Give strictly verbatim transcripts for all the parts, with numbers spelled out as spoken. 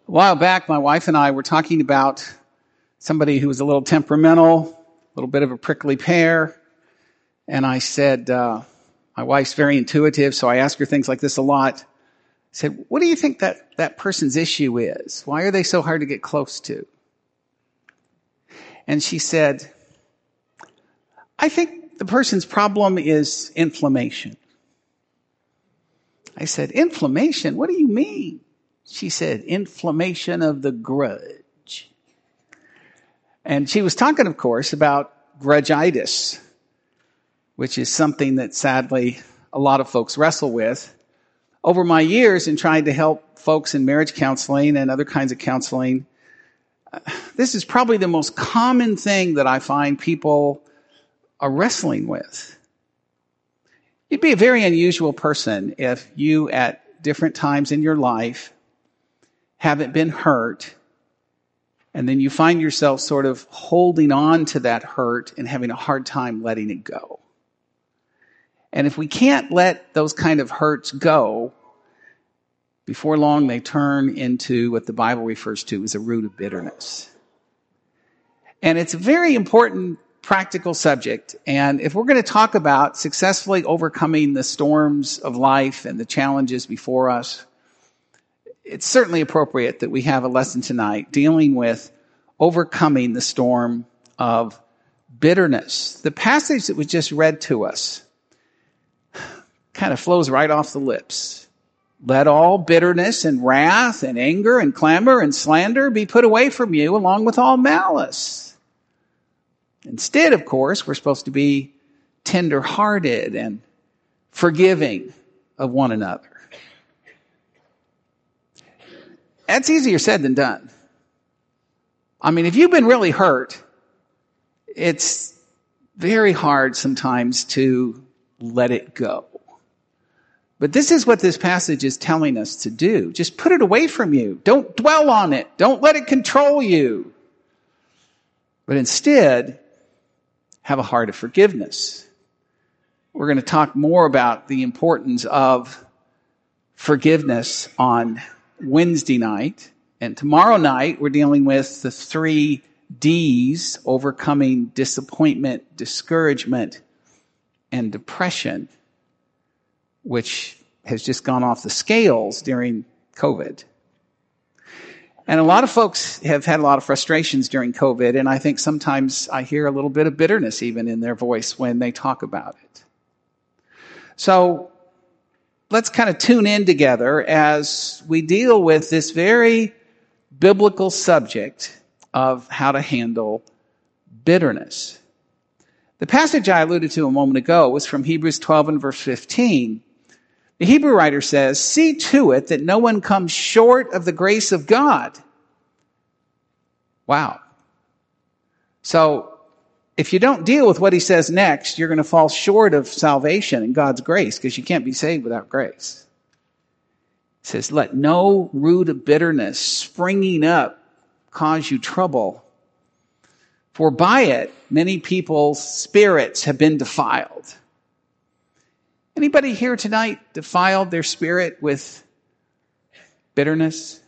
A while back, my wife and I were talking about somebody who was a little temperamental, a little bit of a prickly pear. And I said, uh, my wife's very intuitive, so I ask her things like this a lot. I said, what do you think that, that person's issue is? Why are they so hard to get close to? And she said, I think the person's problem is inflammation. I said, inflammation? What do you mean? She said, inflammation of the grudge. And she was talking, of course, about grudgitis, which is something that sadly a lot of folks wrestle with. Over my years in trying to help folks in marriage counseling and other kinds of counseling, this is probably the most common thing that I find people are wrestling with. You'd be a very unusual person if you, at different times in your life, haven't been hurt, and then you find yourself sort of holding on to that hurt and having a hard time letting it go. And if we can't let those kind of hurts go, before long they turn into what the Bible refers to as a root of bitterness. And it's a very important practical subject. And if we're going to talk about successfully overcoming the storms of life and the challenges before us, it's certainly appropriate that we have a lesson tonight dealing with overcoming the storm of bitterness. The passage that was just read to us kind of flows right off the lips. Let all bitterness and wrath and anger and clamor and slander be put away from you, along with all malice. Instead, of course, we're supposed to be tender-hearted and forgiving of one another. That's easier said than done. I mean, if you've been really hurt, it's very hard sometimes to let it go. But this is what this passage is telling us to do. Just put it away from you. Don't dwell on it. Don't let it control you. But instead, have a heart of forgiveness. We're going to talk more about the importance of forgiveness on Wednesday night. And tomorrow night, we're dealing with the three D's, overcoming disappointment, discouragement, and depression, which has just gone off the scales during COVID. And a lot of folks have had a lot of frustrations during COVID, and I think sometimes I hear a little bit of bitterness even in their voice when they talk about it. So let's kind of tune in together as we deal with this very biblical subject of how to handle bitterness. The passage I alluded to a moment ago was from Hebrews twelve and verse fifteen. The Hebrew writer says, see to it that no one comes short of the grace of God. Wow. So if you don't deal with what he says next, you're going to fall short of salvation and God's grace, because you can't be saved without grace. It says, let no root of bitterness springing up cause you trouble. For by it, many people's spirits have been defiled. Anybody here tonight defiled their spirit with bitterness?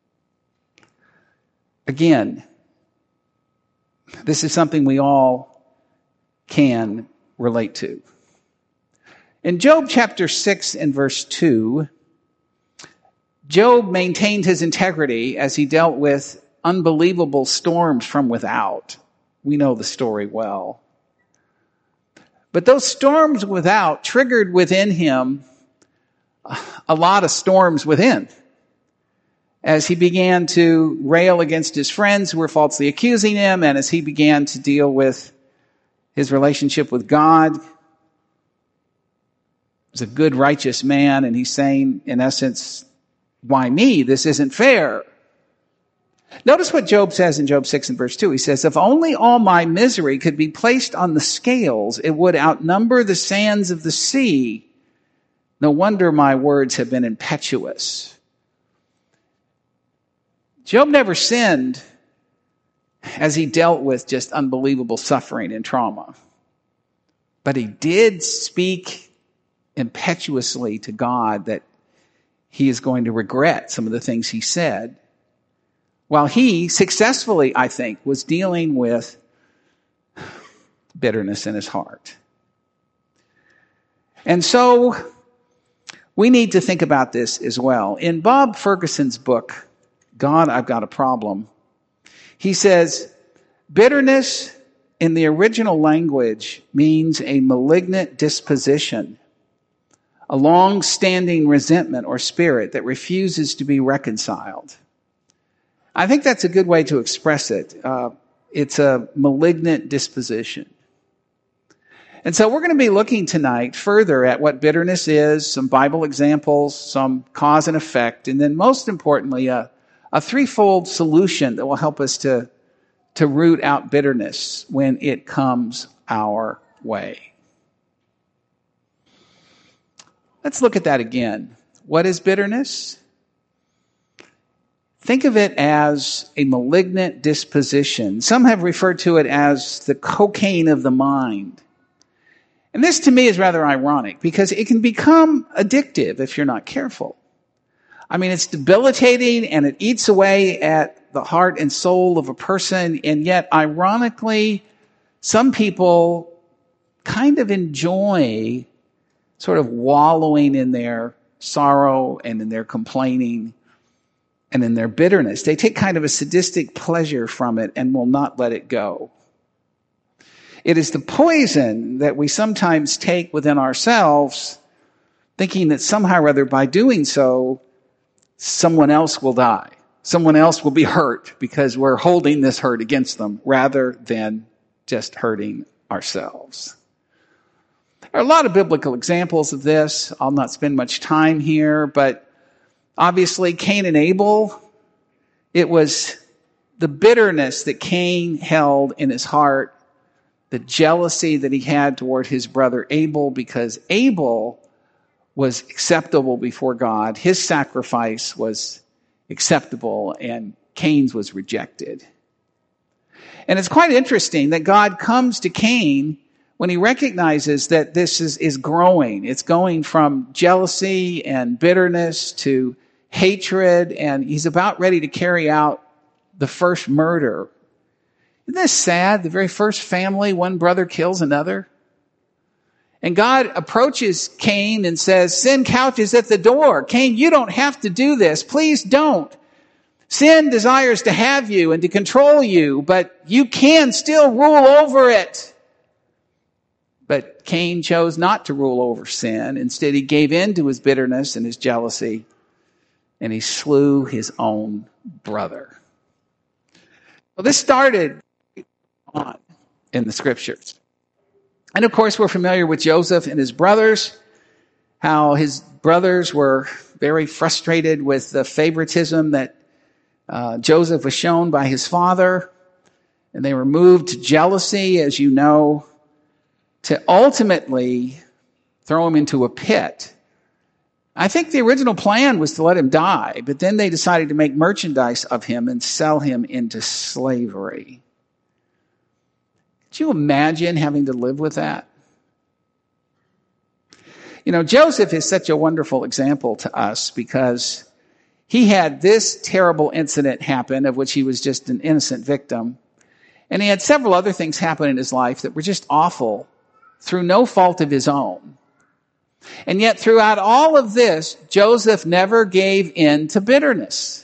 Again, this is something we all can relate to. In Job chapter six and verse two, Job maintained his integrity as he dealt with unbelievable storms from without. We know the story well. But those storms without triggered within him a lot of storms within. As he began to rail against his friends who were falsely accusing him, and as he began to deal with his relationship with God. He was a good, righteous man, and he's saying, in essence, why me? This isn't fair. Notice what Job says in Job six and verse two. He says, if only all my misery could be placed on the scales, it would outnumber the sands of the sea. No wonder my words have been impetuous. Job never sinned as he dealt with just unbelievable suffering and trauma. But he did speak impetuously to God that he is going to regret some of the things he said. while he successfully, I think, was dealing with bitterness in his heart. And so we need to think about this as well. In Bob Ferguson's book, God, I've Got a Problem, he says, bitterness in the original language means a malignant disposition, a long-standing resentment or spirit that refuses to be reconciled. I think that's a good way to express it. Uh, it's a malignant disposition. And so we're going to be looking tonight further at what bitterness is, some Bible examples, some cause and effect, and then most importantly, a, a threefold solution that will help us to to root out bitterness when it comes our way. Let's look at that again. What is bitterness? Think of it as a malignant disposition. Some have referred to it as the cocaine of the mind. And this to me is rather ironic because it can become addictive if you're not careful. I mean, it's debilitating and it eats away at the heart and soul of a person, and yet, ironically, some people kind of enjoy sort of wallowing in their sorrow and in their complaining and in their bitterness. They take kind of a sadistic pleasure from it and will not let it go. It is the poison that we sometimes take within ourselves, thinking that somehow or other by doing so, someone else will die. Someone else will be hurt because we're holding this hurt against them rather than just hurting ourselves. There are a lot of biblical examples of this. I'll not spend much time here, but obviously Cain and Abel, it was the bitterness that Cain held in his heart, the jealousy that he had toward his brother Abel, because Abel was acceptable before God. His sacrifice was acceptable and Cain's was rejected. And it's quite interesting that God comes to Cain when he recognizes that this is, is growing. It's going from jealousy and bitterness to hatred, and he's about ready to carry out the first murder. Isn't this sad? The very first family, one brother kills another. And God approaches Cain and says, sin couches at the door. Cain, you don't have to do this. Please don't. Sin desires to have you and to control you, but you can still rule over it. But Cain chose not to rule over sin. Instead, he gave in to his bitterness and his jealousy, and he slew his own brother. Well, this started on in the scriptures. And of course, we're familiar with Joseph and his brothers, how his brothers were very frustrated with the favoritism that uh, Joseph was shown by his father. And they were moved to jealousy, as you know, to ultimately throw him into a pit. I think the original plan was to let him die, but then they decided to make merchandise of him and sell him into slavery. Could you imagine having to live with that? You know, Joseph is such a wonderful example to us because he had this terrible incident happen of which he was just an innocent victim. And he had several other things happen in his life that were just awful through no fault of his own. And yet throughout all of this, Joseph never gave in to bitterness.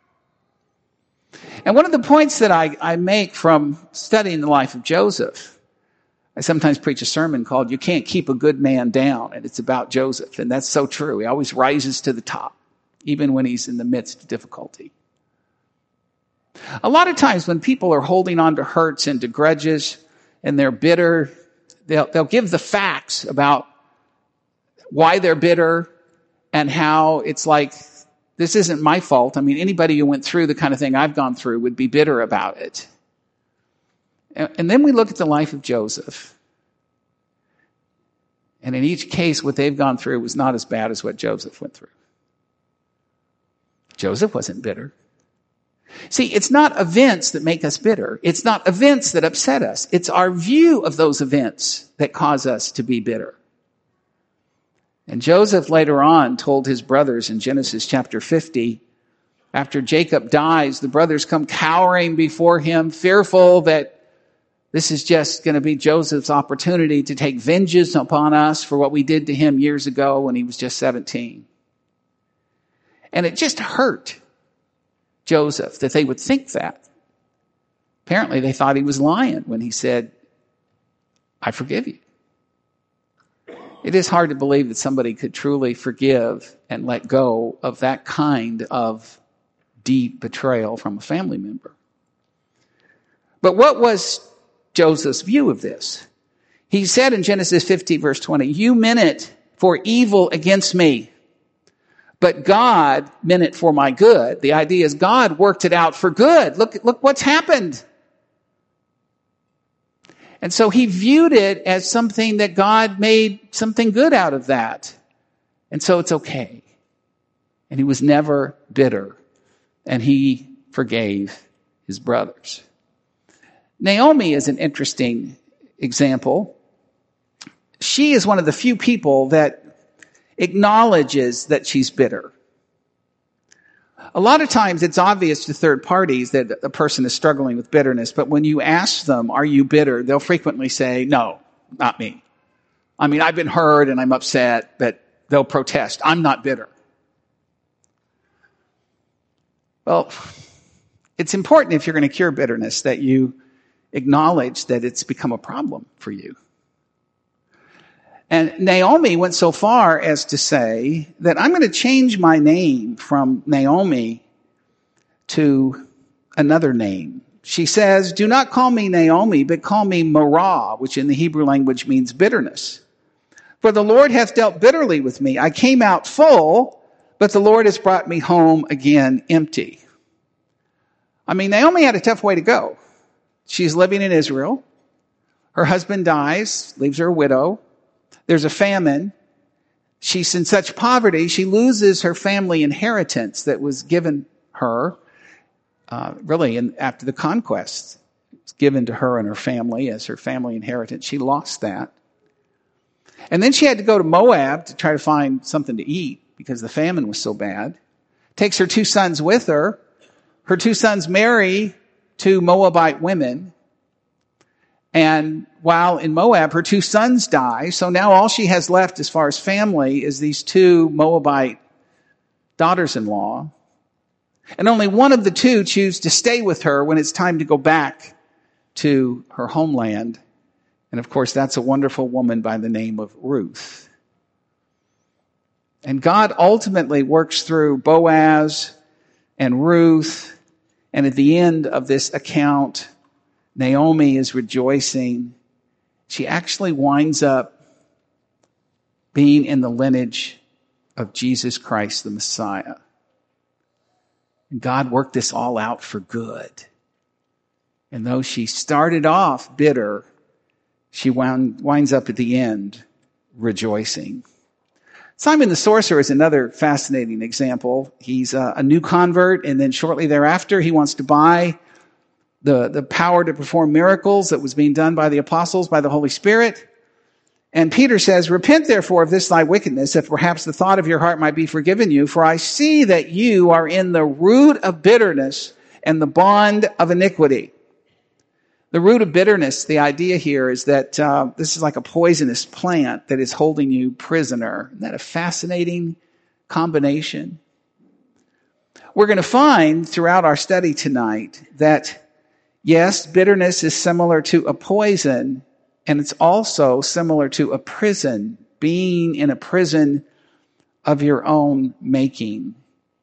And one of the points that I, I make from studying the life of Joseph, I sometimes preach a sermon called You Can't Keep a Good Man Down, and it's about Joseph. And that's so true. He always rises to the top, even when he's in the midst of difficulty. A lot of times when people are holding on to hurts and to grudges and they're bitter, they'll, they'll give the facts about why they're bitter and how it's like, this isn't my fault. I mean, anybody who went through the kind of thing I've gone through would be bitter about it. And then we look at the life of Joseph. And in each case, what they've gone through was not as bad as what Joseph went through. Joseph wasn't bitter. See, it's not events that make us bitter. It's not events that upset us. It's our view of those events that cause us to be bitter. And Joseph later on told his brothers in Genesis chapter fifty, After Jacob dies, the brothers come cowering before him, fearful that this is just going to be Joseph's opportunity to take vengeance upon us for what we did to him years ago when he was just seventeen. And it just hurt Joseph that they would think that. Apparently they thought he was lying when he said, I forgive you. It is hard to believe that somebody could truly forgive and let go of that kind of deep betrayal from a family member. But what was Joseph's view of this? He said in Genesis fifty, verse twenty, you meant it for evil against me, but God meant it for my good. The idea is God worked it out for good. Look, look what's happened. And so he viewed it as something that God made something good out of that. And so it's okay. And he was never bitter. And he forgave his brothers. Naomi is an interesting example. She is one of the few people that acknowledges that she's bitter. A lot of times it's obvious to third parties that a person is struggling with bitterness, but when you ask them, are you bitter? They'll frequently say, no, not me. I mean, I've been hurt and I'm upset, but they'll protest. I'm not bitter. Well, it's important if you're going to cure bitterness that you acknowledge that it's become a problem for you. And Naomi went so far as to say that I'm going to change my name from Naomi to another name. She says, do not call me Naomi, but call me Marah, which in the Hebrew language means bitterness. For the Lord hath dealt bitterly with me. I came out full, but the Lord has brought me home again empty. I mean, Naomi had a tough way to go. She's living in Israel. Her husband dies, leaves her a widow. There's a famine. She's in such poverty, she loses her family inheritance that was given her, uh, really in, after the conquest. It was given to her and her family as her family inheritance. She lost that. And then she had to go to Moab to try to find something to eat because the famine was so bad. Takes her two sons with her. Her two sons marry two Moabite women. And while in Moab, her two sons die. So now all she has left as far as family is these two Moabite daughters-in-law. And only one of the two choose to stay with her when it's time to go back to her homeland. And of course, that's a wonderful woman by the name of Ruth. And God ultimately works through Boaz and Ruth. And at the end of this account, Naomi is rejoicing. She actually winds up being in the lineage of Jesus Christ, the Messiah. And God worked this all out for good. And though she started off bitter, she wound, winds up at the end rejoicing. Simon the sorcerer is another fascinating example. He's a, a new convert, and then shortly thereafter, he wants to buy the, the power to perform miracles that was being done by the apostles, by the Holy Spirit. And Peter says, repent therefore of this thy wickedness, if perhaps the thought of your heart might be forgiven you, for I see that you are in the root of bitterness and the bond of iniquity. The root of bitterness, the idea here is that uh, this is like a poisonous plant that is holding you prisoner. Isn't that a fascinating combination? We're going to find throughout our study tonight that yes, bitterness is similar to a poison, and it's also similar to a prison, being in a prison of your own making.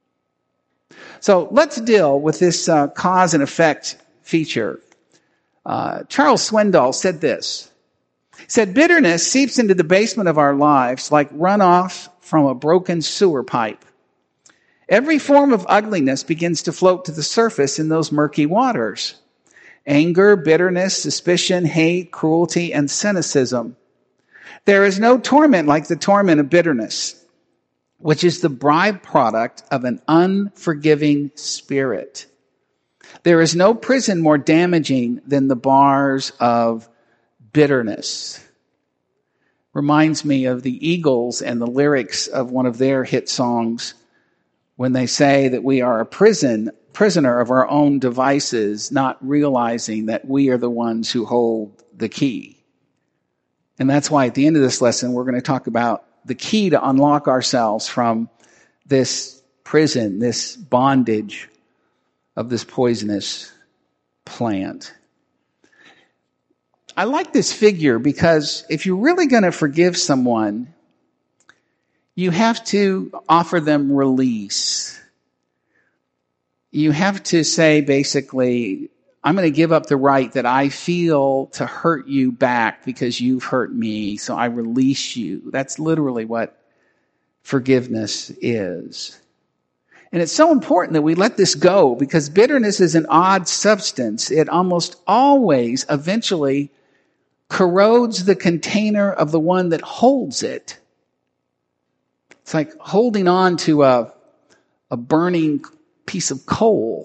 So let's deal with this uh, cause and effect feature. Uh, Charles Swindoll said this. He said, bitterness seeps into the basement of our lives like runoff from a broken sewer pipe. Every form of ugliness begins to float to the surface in those murky waters. Anger, bitterness, suspicion, hate, cruelty, and cynicism. There is no torment like the torment of bitterness, which is the byproduct of an unforgiving spirit. There is no prison more damaging than the bars of bitterness. Reminds me of the Eagles and the lyrics of one of their hit songs, when they say that we are a prison prisoner of our own devices, not realizing that we are the ones who hold the key. And that's why at the end of this lesson, we're going to talk about the key to unlock ourselves from this prison, this bondage of this poisonous plant. I like this figure because if you're really going to forgive someone, you have to offer them release. You have to say, basically, I'm going to give up the right that I feel to hurt you back because you've hurt me, so I release you. That's literally what forgiveness is. And it's so important that we let this go because bitterness is an odd substance. It almost always eventually corrodes the container of the one that holds it. It's like holding on to a, a burning piece of coal.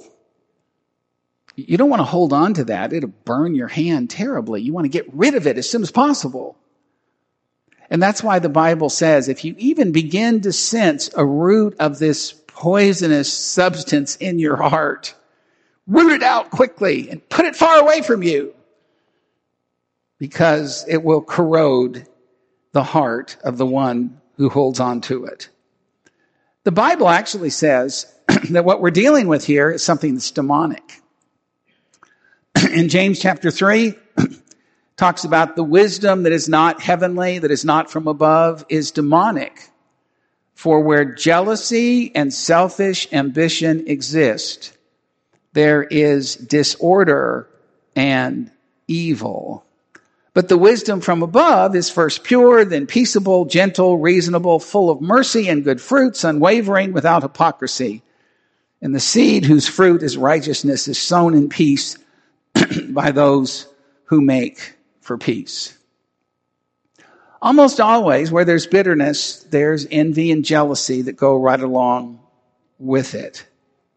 You don't want to hold on to that. It'll burn your hand terribly. You want to get rid of it as soon as possible. And that's why the Bible says if you even begin to sense a root of this poisonous substance in your heart, root it out quickly and put it far away from you because it will corrode the heart of the one who holds on to it. The Bible actually says that what we're dealing with here is something that's demonic. In James chapter three, talks about the wisdom that is not heavenly, that is not from above, is demonic. For where jealousy and selfish ambition exist, there is disorder and evil. But the wisdom from above is first pure, then peaceable, gentle, reasonable, full of mercy and good fruits, unwavering, without hypocrisy. And the seed whose fruit is righteousness is sown in peace by those who make for peace. Almost always where there's bitterness, there's envy and jealousy that go right along with it.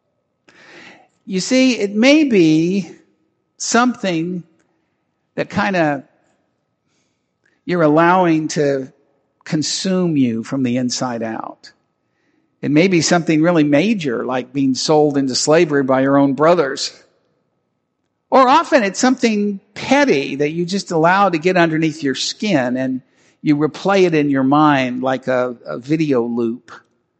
You see, it may be something that kind of you're allowing to consume you from the inside out. It may be something really major, like being sold into slavery by your own brothers. Or often it's something petty that you just allow to get underneath your skin and you replay it in your mind like a, a video loop.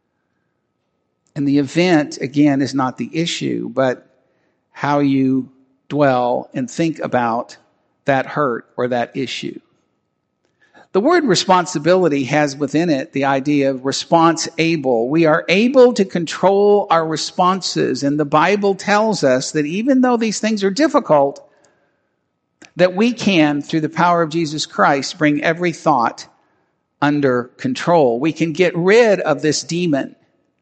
And the event, again, is not the issue, but how you dwell and think about that hurt or that issue. The word responsibility has within it the idea of response able. We are able to control our responses. And the Bible tells us that even though these things are difficult, that we can, through the power of Jesus Christ, bring every thought under control. We can get rid of this demon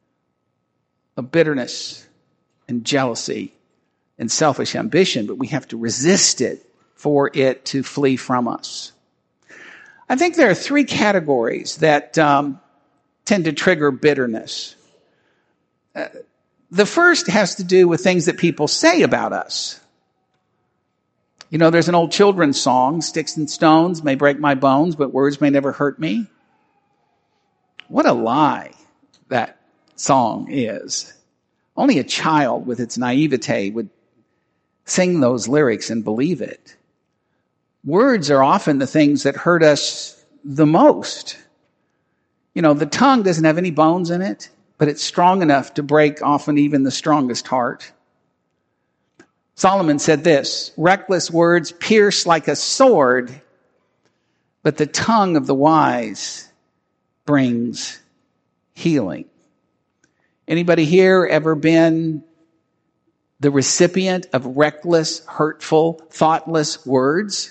of bitterness and jealousy and selfish ambition, but we have to resist it for it to flee from us. I think there are three categories that um, tend to trigger bitterness. Uh, the first has to do with things that people say about us. You know, there's an old children's song, sticks and stones may break my bones, but words may never hurt me. What a lie that song is. Only a child with its naivete would sing those lyrics and believe it. Words are often the things that hurt us the most. You know, the tongue doesn't have any bones in it, but it's strong enough to break often even the strongest heart. Solomon said this, reckless words pierce like a sword, but the tongue of the wise brings healing. Anybody here ever been the recipient of reckless, hurtful, thoughtless words?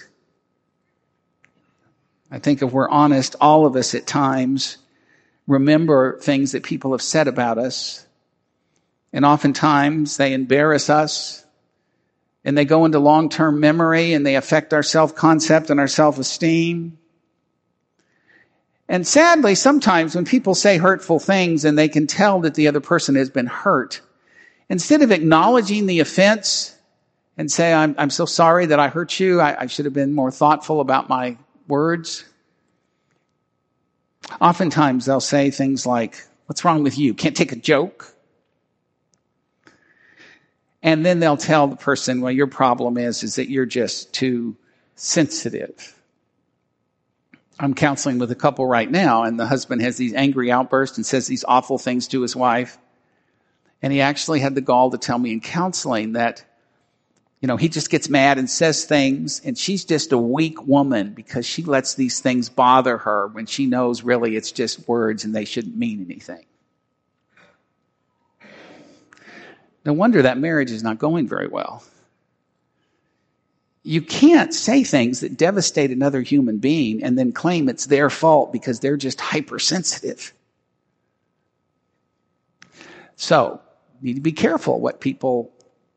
I think if we're honest, all of us at times remember things that people have said about us. And oftentimes they embarrass us and they go into long-term memory and they affect our self-concept and our self-esteem. And sadly, sometimes when people say hurtful things and they can tell that the other person has been hurt, instead of acknowledging the offense and say, I'm, I'm so sorry that I hurt you, I, I should have been more thoughtful about my words. Oftentimes they'll say things like, what's wrong with you? Can't take a joke? And then they'll tell the person, well, your problem is, is that you're just too sensitive. I'm counseling with a couple right now, and the husband has these angry outbursts and says these awful things to his wife. And he actually had the gall to tell me in counseling that, you know, he just gets mad and says things, and she's just a weak woman because she lets these things bother her when she knows really it's just words and they shouldn't mean anything. No wonder that marriage is not going very well. You can't say things that devastate another human being and then claim it's their fault because they're just hypersensitive. So, you need to be careful what people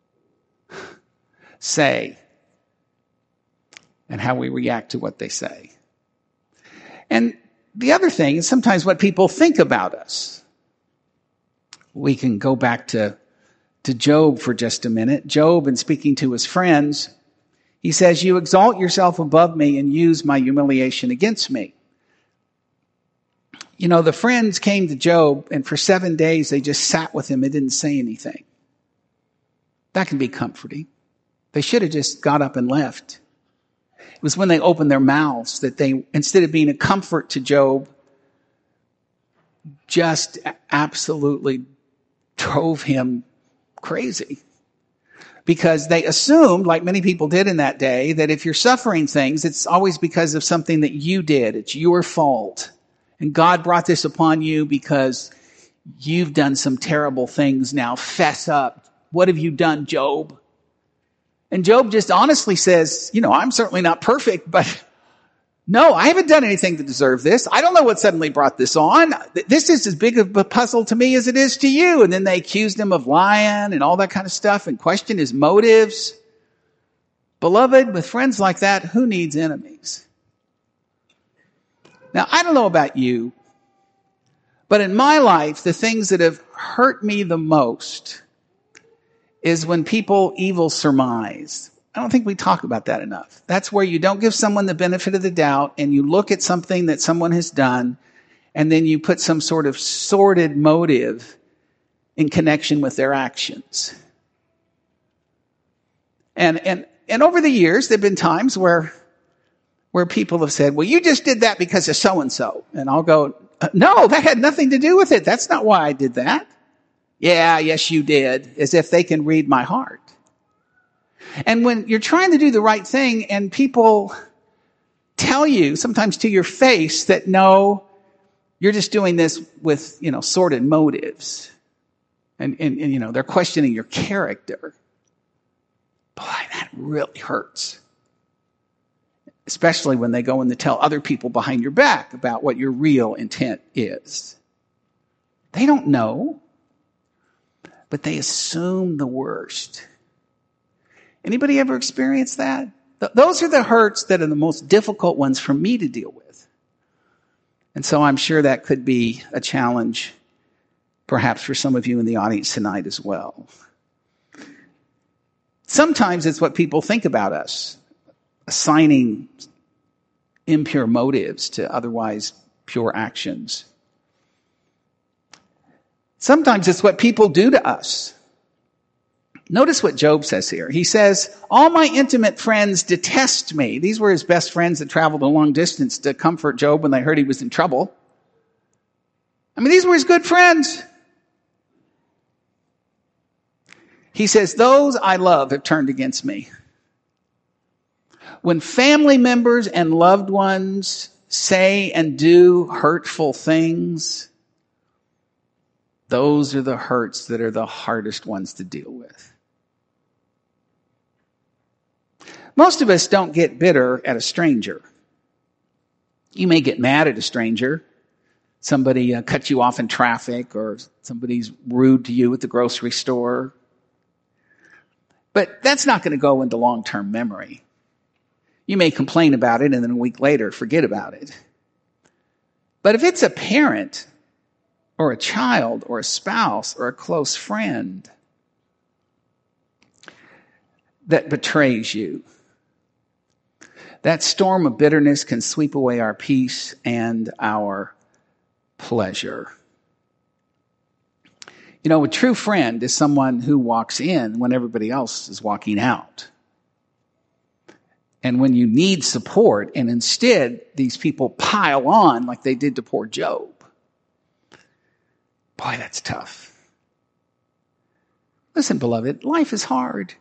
say and how we react to what they say. And the other thing is sometimes what people think about us. We can go back to, to Job for just a minute. Job, in speaking to his friends, he says, you exalt yourself above me and use my humiliation against me. You know, the friends came to Job, and for seven days they just sat with him and didn't say anything. That can be comforting. They should have just got up and left. It was when they opened their mouths that they, instead of being a comfort to Job, just absolutely drove him crazy. Because they assumed, like many people did in that day, that if you're suffering things, it's always because of something that you did. It's your fault. And God brought this upon you because you've done some terrible things. Now fess up. What have you done, Job? And Job just honestly says, you know, I'm certainly not perfect, but no, I haven't done anything to deserve this. I don't know what suddenly brought this on. This is as big of a puzzle to me as it is to you. And then they accused him of lying and all that kind of stuff and questioned his motives. Beloved, with friends like that, who needs enemies? Now, I don't know about you, but in my life, the things that have hurt me the most is when people evil surmise. I don't think we talk about that enough. That's where you don't give someone the benefit of the doubt and you look at something that someone has done and then you put some sort of sordid motive in connection with their actions. And, and, and over the years, there have been times where, where people have said, well, you just did that because of so-and-so. And I'll go, no, that had nothing to do with it. That's not why I did that. Yeah, yes, you did, as if they can read my heart. And when you're trying to do the right thing and people tell you, sometimes to your face, that no, you're just doing this with, you know, sordid motives. And, and, and you know, they're questioning your character. Boy, that really hurts. Especially when they go in to tell other people behind your back about what your real intent is. They don't know, but they assume the worst. Anybody ever experienced that? Th- those are the hurts that are the most difficult ones for me to deal with. And so I'm sure that could be a challenge, perhaps for some of you in the audience tonight as well. Sometimes it's what people think about us, assigning impure motives to otherwise pure actions. Sometimes it's what people do to us. Notice what Job says here. He says, all my intimate friends detest me. These were his best friends that traveled a long distance to comfort Job when they heard he was in trouble. I mean, these were his good friends. He says, those I love have turned against me. When family members and loved ones say and do hurtful things, those are the hurts that are the hardest ones to deal with. Most of us don't get bitter at a stranger. You may get mad at a stranger. Somebody uh, cut you off in traffic, or somebody's rude to you at the grocery store. But that's not going to go into long-term memory. You may complain about it and then a week later forget about it. But if it's a parent or a child or a spouse or a close friend that betrays you, that storm of bitterness can sweep away our peace and our pleasure. You know, a true friend is someone who walks in when everybody else is walking out. And when you need support, and instead these people pile on like they did to poor Job. Boy, that's tough. Listen, beloved, life is hard.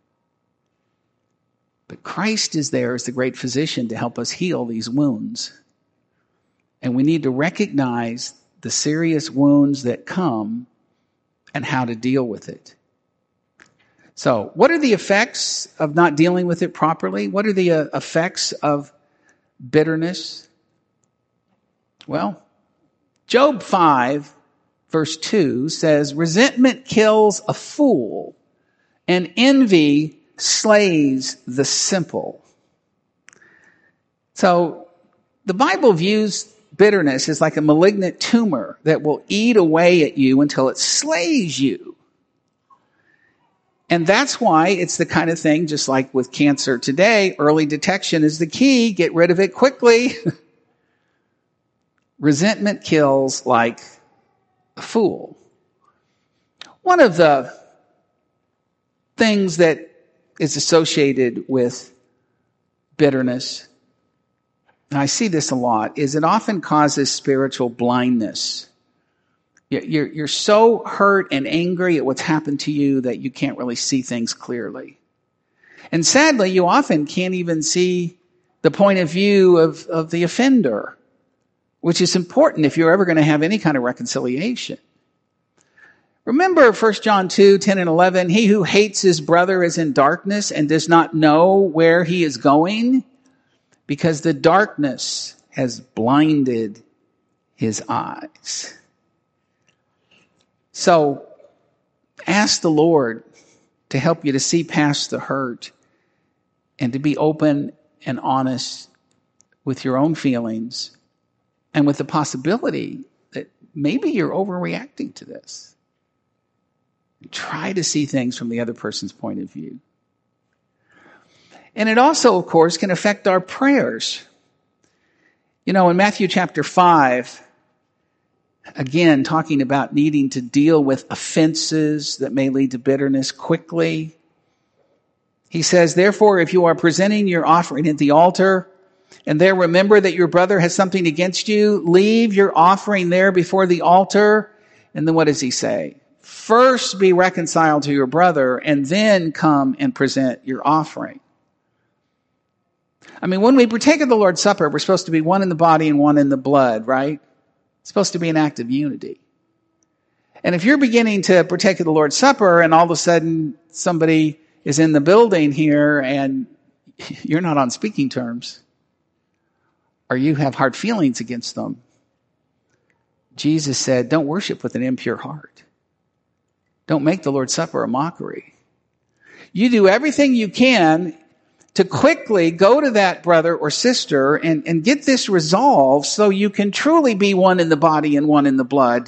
But Christ is there as the great physician to help us heal these wounds. And we need to recognize the serious wounds that come and how to deal with it. So, what are the effects of not dealing with it properly? What are the uh, effects of bitterness? Well, Job five, verse two says, resentment kills a fool, and envy slays the simple. So, the Bible views bitterness as like a malignant tumor that will eat away at you until it slays you. And that's why it's the kind of thing, just like with cancer today, early detection is the key. Get rid of it quickly. Resentment kills like a fool. One of the things that is associated with bitterness, and I see this a lot, is it often causes spiritual blindness. You're, you're so hurt and angry at what's happened to you that you can't really see things clearly. And sadly, you often can't even see the point of view of, of the offender, which is important if you're ever going to have any kind of reconciliation. Remember First John two, ten and eleven, he who hates his brother is in darkness and does not know where he is going, because the darkness has blinded his eyes. So ask the Lord to help you to see past the hurt and to be open and honest with your own feelings and with the possibility that maybe you're overreacting to this. Try to see things from the other person's point of view. And it also, of course, can affect our prayers. You know, in Matthew chapter five, again, talking about needing to deal with offenses that may lead to bitterness quickly. He says, therefore, if you are presenting your offering at the altar, and there remember that your brother has something against you, leave your offering there before the altar. And then what does he say? First be reconciled to your brother, and then come and present your offering. I mean, when we partake of the Lord's Supper, we're supposed to be one in the body and one in the blood, right? It's supposed to be an act of unity. And if you're beginning to partake of the Lord's Supper and all of a sudden somebody is in the building here and you're not on speaking terms, or you have hard feelings against them, Jesus said, don't worship with an impure heart. Don't make the Lord's Supper a mockery. You do everything you can to quickly go to that brother or sister and, and get this resolved so you can truly be one in the body and one in the blood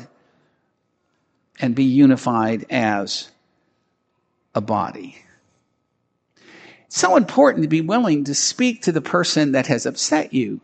and be unified as a body. It's so important to be willing to speak to the person that has upset you.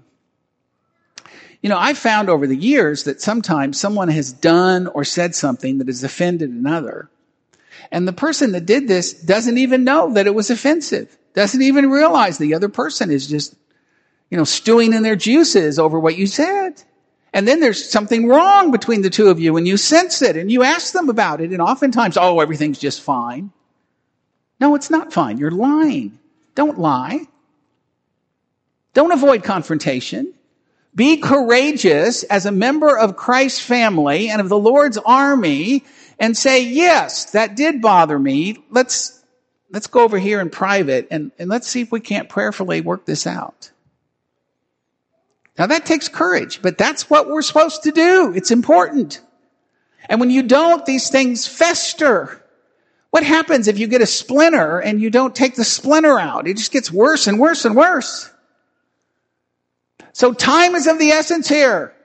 You know, I've found over the years that sometimes someone has done or said something that has offended another. And the person that did this doesn't even know that it was offensive. Doesn't even realize the other person is just, you know, stewing in their juices over what you said. And then there's something wrong between the two of you and you sense it and you ask them about it. And oftentimes, oh, everything's just fine. No, it's not fine. You're lying. Don't lie. Don't avoid confrontation. Be courageous as a member of Christ's family and of the Lord's army and say, yes, that did bother me. Let's Let's go over here in private and, and let's see if we can't prayerfully work this out. Now that takes courage, but that's what we're supposed to do. It's important. And when you don't, these things fester. What happens if you get a splinter and you don't take the splinter out? It just gets worse and worse and worse. So time is of the essence here.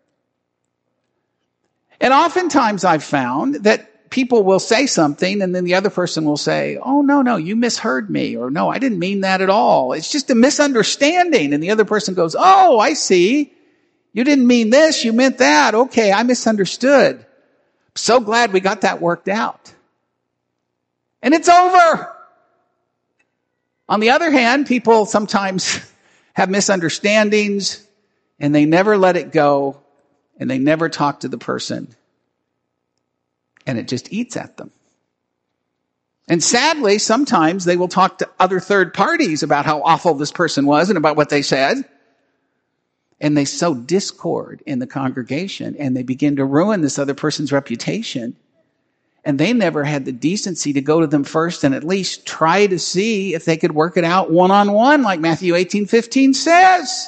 And oftentimes I've found that people will say something and then the other person will say, oh, no, no, you misheard me. Or no, I didn't mean that at all. It's just a misunderstanding. And the other person goes, oh, I see. You didn't mean this. You meant that. Okay, I misunderstood. So glad we got that worked out. And it's over. On the other hand, people sometimes have misunderstandings and they never let it go and they never talk to the person. And it just eats at them. And sadly, sometimes they will talk to other third parties about how awful this person was and about what they said. And they sow discord in the congregation and they begin to ruin this other person's reputation. And they never had the decency to go to them first and at least try to see if they could work it out one-on-one like Matthew eighteen fifteen says.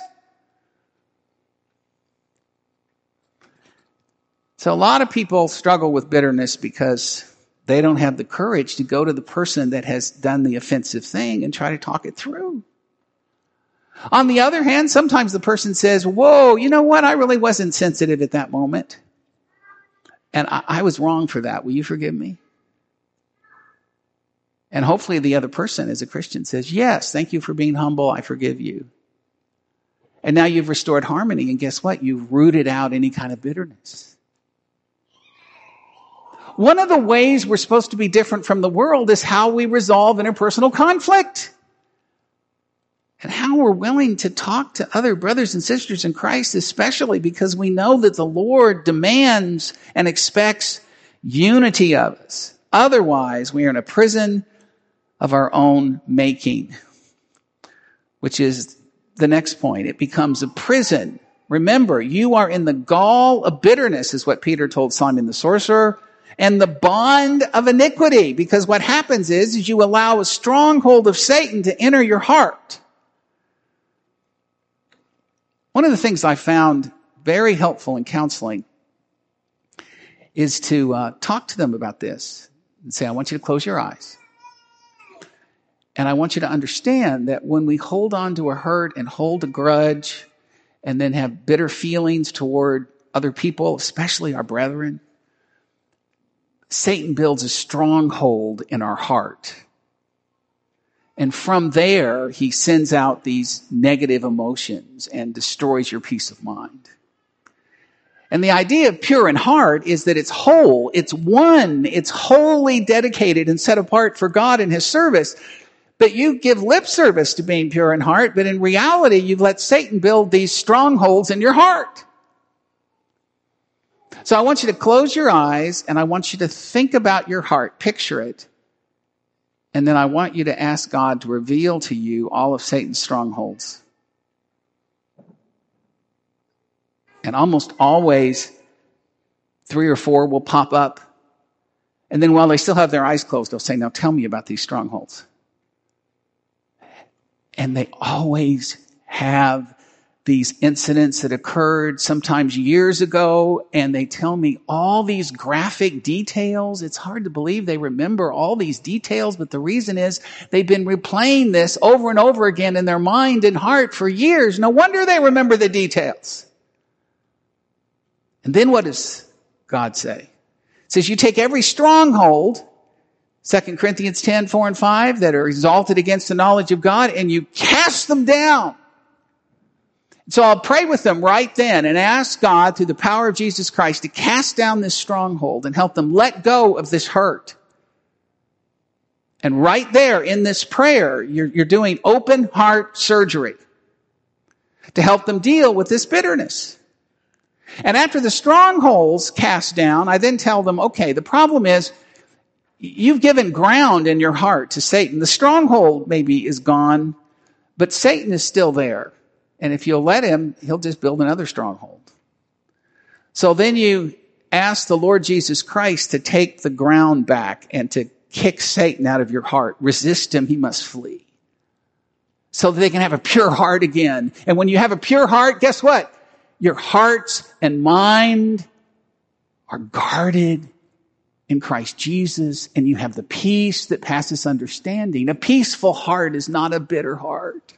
So a lot of people struggle with bitterness because they don't have the courage to go to the person that has done the offensive thing and try to talk it through. On the other hand, sometimes the person says, whoa, you know what? I really wasn't sensitive at that moment. And I, I was wrong for that. Will you forgive me? And hopefully the other person, as a Christian, says, yes, thank you for being humble. I forgive you. And now you've restored harmony. And guess what? You've rooted out any kind of bitterness. One of the ways we're supposed to be different from the world is how we resolve interpersonal conflict. And how we're willing to talk to other brothers and sisters in Christ, especially because we know that the Lord demands and expects unity of us. Otherwise, we are in a prison of our own making, which is the next point. It becomes a prison. Remember, you are in the gall of bitterness, is what Peter told Simon the sorcerer, and the bond of iniquity, because what happens is, is you allow a stronghold of Satan to enter your heart. One of the things I found very helpful in counseling is to uh, talk to them about this and say, I want you to close your eyes. And I want you to understand that when we hold on to a hurt and hold a grudge and then have bitter feelings toward other people, especially our brethren, Satan builds a stronghold in our heart. And from there, he sends out these negative emotions and destroys your peace of mind. And the idea of pure in heart is that it's whole, it's one, it's wholly dedicated and set apart for God and his service. But you give lip service to being pure in heart, but in reality, you've let Satan build these strongholds in your heart. So I want you to close your eyes and I want you to think about your heart, picture it. And then I want you to ask God to reveal to you all of Satan's strongholds. And almost always, three or four will pop up. And then while they still have their eyes closed, they'll say, now tell me about these strongholds. And they always have these incidents that occurred sometimes years ago, and they tell me all these graphic details. It's hard to believe they remember all these details, but the reason is they've been replaying this over and over again in their mind and heart for years. No wonder they remember the details. And then what does God say? It says you take every stronghold, Second Corinthians ten, four and five, that are exalted against the knowledge of God, and you cast them down. So I'll pray with them right then and ask God through the power of Jesus Christ to cast down this stronghold and help them let go of this hurt. And right there in this prayer, you're, you're doing open heart surgery to help them deal with this bitterness. And after the strongholds cast down, I then tell them, okay, the problem is you've given ground in your heart to Satan. The stronghold maybe is gone, but Satan is still there. And if you'll let him, he'll just build another stronghold. So then you ask the Lord Jesus Christ to take the ground back and to kick Satan out of your heart. Resist him, he must flee. So that they can have a pure heart again. And when you have a pure heart, guess what? Your hearts and mind are guarded in Christ Jesus, and you have the peace that passes understanding. A peaceful heart is not a bitter heart.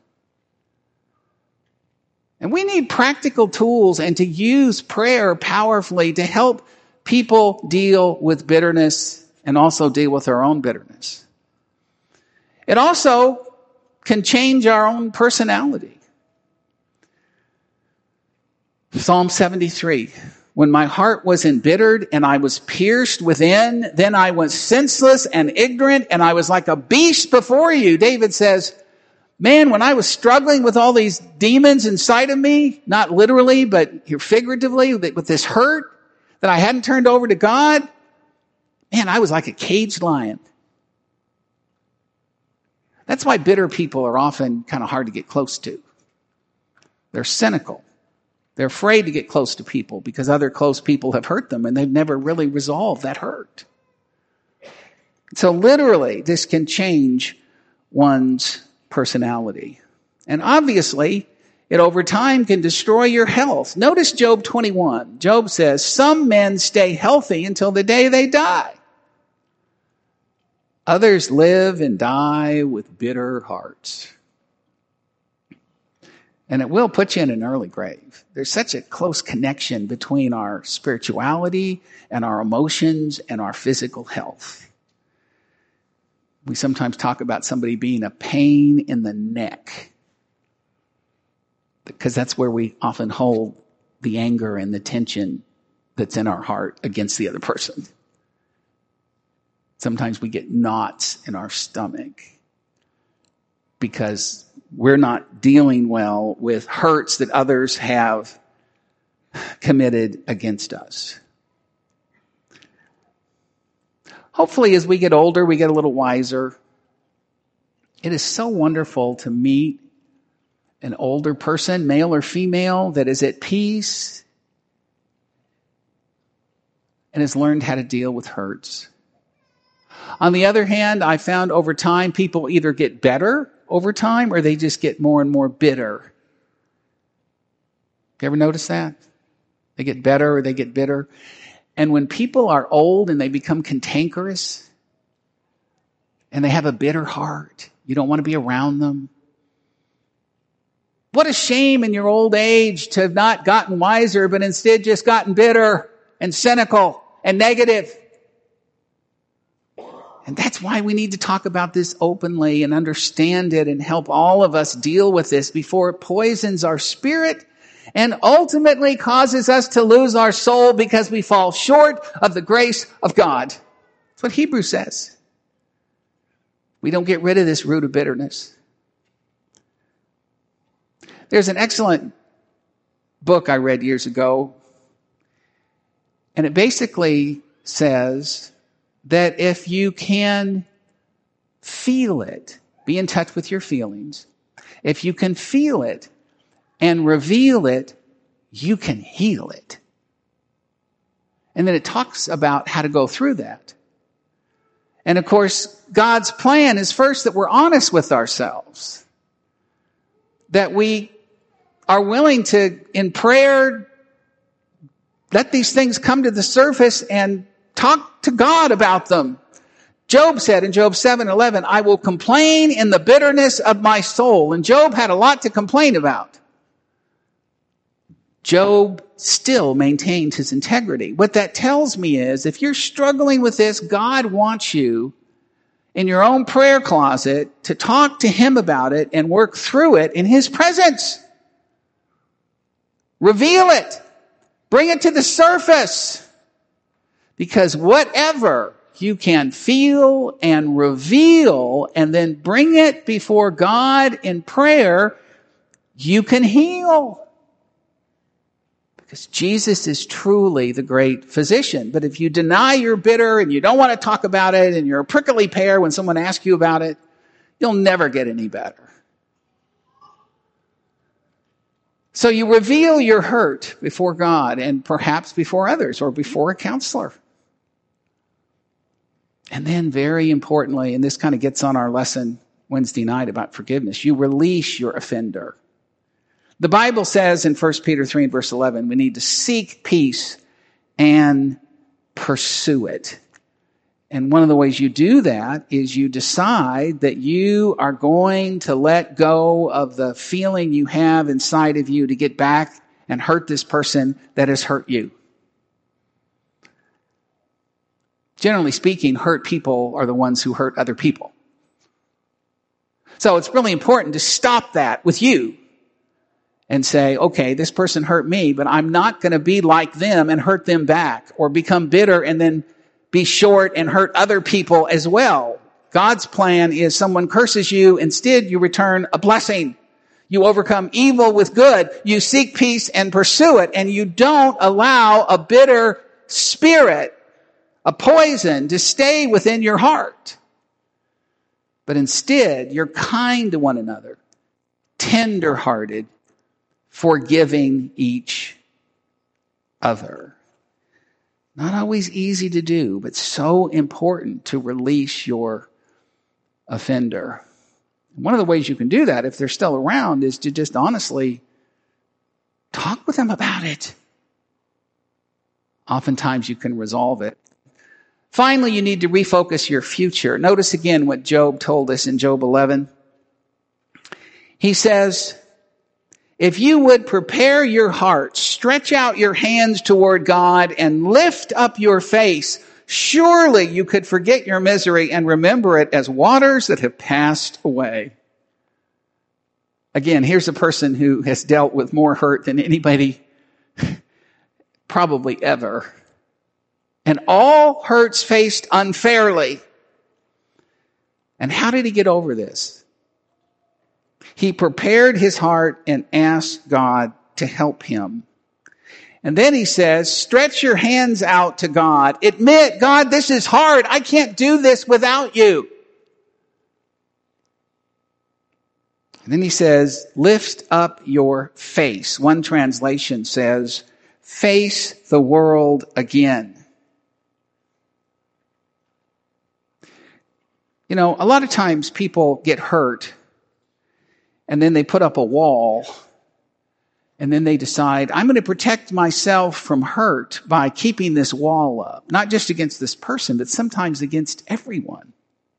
And we need practical tools and to use prayer powerfully to help people deal with bitterness and also deal with our own bitterness. It also can change our own personality. Psalm seventy-three, When my heart was embittered and I was pierced within, then I was senseless and ignorant and I was like a beast before you. David says, man, when I was struggling with all these demons inside of me, not literally, but figuratively, with this hurt that I hadn't turned over to God, man, I was like a caged lion. That's why bitter people are often kind of hard to get close to. They're cynical. They're afraid to get close to people because other close people have hurt them and they've never really resolved that hurt. So literally, this can change one's personality. And obviously, it over time can destroy your health. Notice Job twenty-one. Job says, some men stay healthy until the day they die. Others live and die with bitter hearts. And it will put you in an early grave. There's such a close connection between our spirituality and our emotions and our physical health. We sometimes talk about somebody being a pain in the neck, because that's where we often hold the anger and the tension that's in our heart against the other person. Sometimes we get knots in our stomach because we're not dealing well with hurts that others have committed against us. Hopefully, as we get older, we get a little wiser. It is so wonderful to meet an older person, male or female, that is at peace and has learned how to deal with hurts. On the other hand, I found over time, people either get better over time or they just get more and more bitter. You ever notice that? They get better or they get bitter. And when people are old and they become cantankerous and they have a bitter heart, you don't want to be around them. What a shame in your old age to have not gotten wiser, but instead just gotten bitter and cynical and negative. And that's why we need to talk about this openly and understand it and help all of us deal with this before it poisons our spirit and ultimately causes us to lose our soul because we fall short of the grace of God. That's what Hebrews says. We don't get rid of this root of bitterness. There's an excellent book I read years ago, and it basically says that if you can feel it, be in touch with your feelings, if you can feel it and reveal it, you can heal it. And then it talks about how to go through that. And of course, God's plan is first that we're honest with ourselves, that we are willing to, in prayer, let these things come to the surface and talk to God about them. Job said in Job seven eleven, I will complain in the bitterness of my soul. And Job had a lot to complain about. Job still maintained his integrity. What that tells me is, if you're struggling with this, God wants you in your own prayer closet to talk to him about it and work through it in his presence. Reveal it. Bring it to the surface. Because whatever you can feel and reveal and then bring it before God in prayer, you can heal. Because Jesus is truly the great physician. But if you deny you're bitter and you don't want to talk about it and you're a prickly pear when someone asks you about it, you'll never get any better. So you reveal your hurt before God and perhaps before others or before a counselor. And then very importantly, and this kind of gets on our lesson Wednesday night about forgiveness, you release your offender. The Bible says in First Peter three and verse eleven, we need to seek peace and pursue it. And one of the ways you do that is you decide that you are going to let go of the feeling you have inside of you to get back and hurt this person that has hurt you. Generally speaking, hurt people are the ones who hurt other people. So it's really important to stop that with you and say, okay, this person hurt me, but I'm not going to be like them and hurt them back, or become bitter and then be short and hurt other people as well. God's plan is someone curses you, instead you return a blessing. You overcome evil with good. You seek peace and pursue it, and you don't allow a bitter spirit, a poison, to stay within your heart. But instead, you're kind to one another, tender-hearted, forgiving each other. Not always easy to do, but so important to release your offender. One of the ways you can do that, if they're still around, is to just honestly talk with them about it. Oftentimes you can resolve it. Finally, you need to refocus your future. Notice again what Job told us in Job eleven. He says, if you would prepare your heart, stretch out your hands toward God, and lift up your face, surely you could forget your misery and remember it as waters that have passed away. Again, here's a person who has dealt with more hurt than anybody probably ever. And all hurts faced unfairly. And how did he get over this? He prepared his heart and asked God to help him. And then he says, stretch your hands out to God. Admit, God, this is hard. I can't do this without you. And then he says, lift up your face. One translation says, face the world again. You know, a lot of times people get hurt and then they put up a wall and then they decide, I'm going to protect myself from hurt by keeping this wall up. Not just against this person, but sometimes against everyone.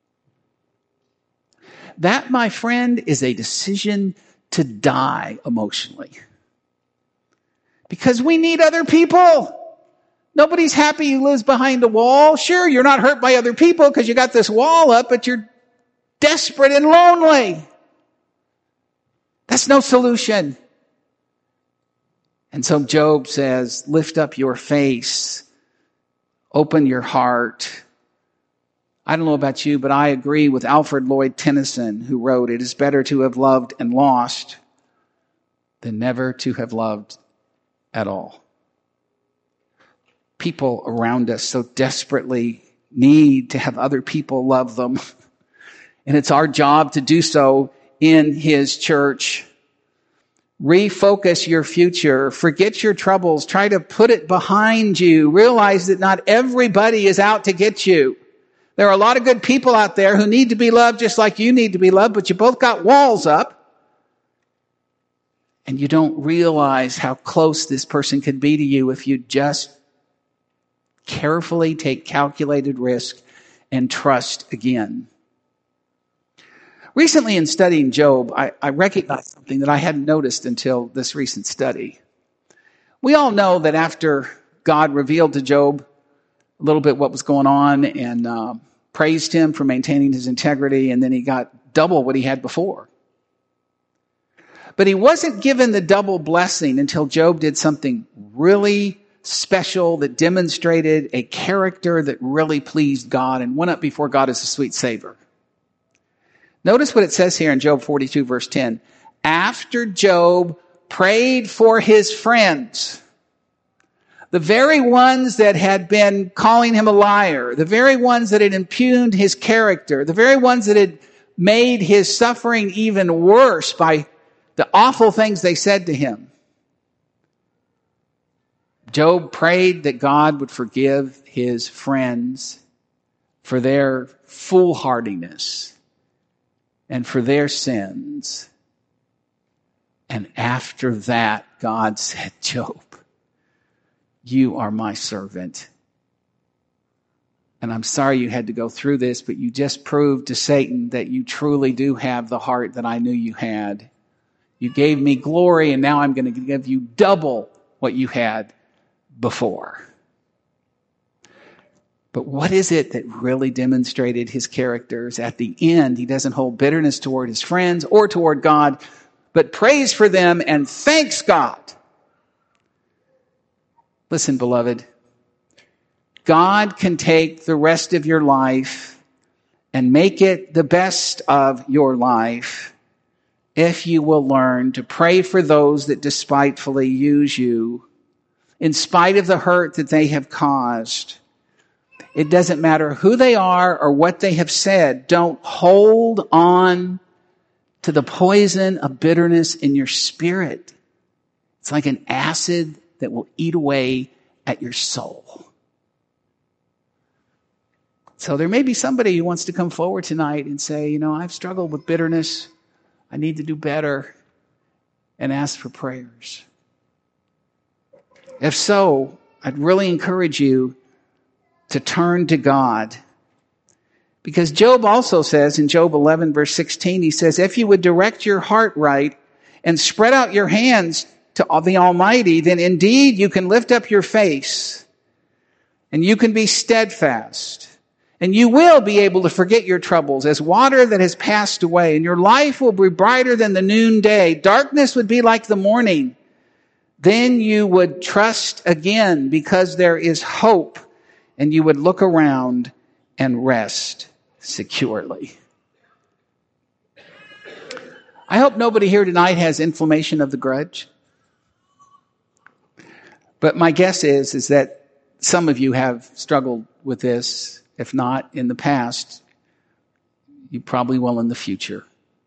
That, my friend, is a decision to die emotionally. Because we need other people. Nobody's happy who lives behind a wall. Sure, you're not hurt by other people because you got this wall up, but you're desperate and lonely. That's no solution. And so Job says, lift up your face, open your heart. I don't know about you, but I agree with Alfred Lloyd Tennyson, who wrote, it is better to have loved and lost than never to have loved at all. People around us so desperately need to have other people love them. And it's our job to do so in His church. Refocus your future. Forget your troubles. Try to put it behind you. Realize that not everybody is out to get you. There are a lot of good people out there who need to be loved just like you need to be loved, but you both got walls up. And you don't realize how close this person could be to you if you just carefully take calculated risk and trust again. Recently in studying Job, I, I recognized something that I hadn't noticed until this recent study. We all know that after God revealed to Job a little bit what was going on and uh, praised him for maintaining his integrity, and then he got double what he had before. But he wasn't given the double blessing until Job did something really special that demonstrated a character that really pleased God and went up before God as a sweet savor. Notice what it says here in Job forty-two, verse ten. After Job prayed for his friends, the very ones that had been calling him a liar, the very ones that had impugned his character, the very ones that had made his suffering even worse by the awful things they said to him. Job prayed that God would forgive his friends for their foolhardiness and for their sins. And after that, God said, Job, you are my servant. And I'm sorry you had to go through this, but you just proved to Satan that you truly do have the heart that I knew you had. You gave me glory, and now I'm going to give you double what you had before. But what is it that really demonstrated his characters? At the end, he doesn't hold bitterness toward his friends or toward God, but prays for them and thanks God. Listen, beloved, God can take the rest of your life and make it the best of your life if you will learn to pray for those that despitefully use you, in spite of the hurt that they have caused. It doesn't matter who they are or what they have said. Don't hold on to the poison of bitterness in your spirit. It's like an acid that will eat away at your soul. So there may be somebody who wants to come forward tonight and say, you know, I've struggled with bitterness. I need to do better, and ask for prayers. If so, I'd really encourage you to turn to God. Because Job also says in Job eleven verse sixteen, he says, if you would direct your heart right and spread out your hands to the Almighty, then indeed you can lift up your face and you can be steadfast. And you will be able to forget your troubles as water that has passed away. And your life will be brighter than the noonday. Darkness would be like the morning. Then you would trust again because there is hope. And you would look around and rest securely. I hope nobody here tonight has inflammation of the grudge. But my guess is, is that some of you have struggled with this. If not in the past, you probably will in the future.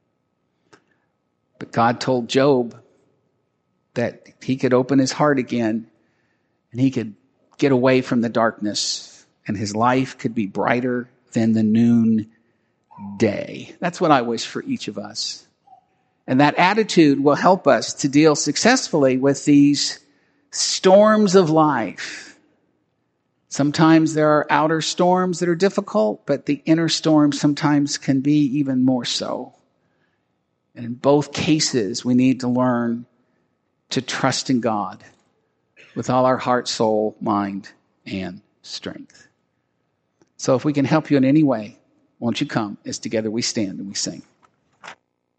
But God told Job that he could open his heart again and he could get away from the darkness and his life could be brighter than the noon day. That's what I wish for each of us. And that attitude will help us to deal successfully with these storms of life. Sometimes there are outer storms that are difficult, but the inner storms sometimes can be even more so. And in both cases, we need to learn to trust in God with all our heart, soul, mind, and strength. So if we can help you in any way, won't you come as together we stand and we sing.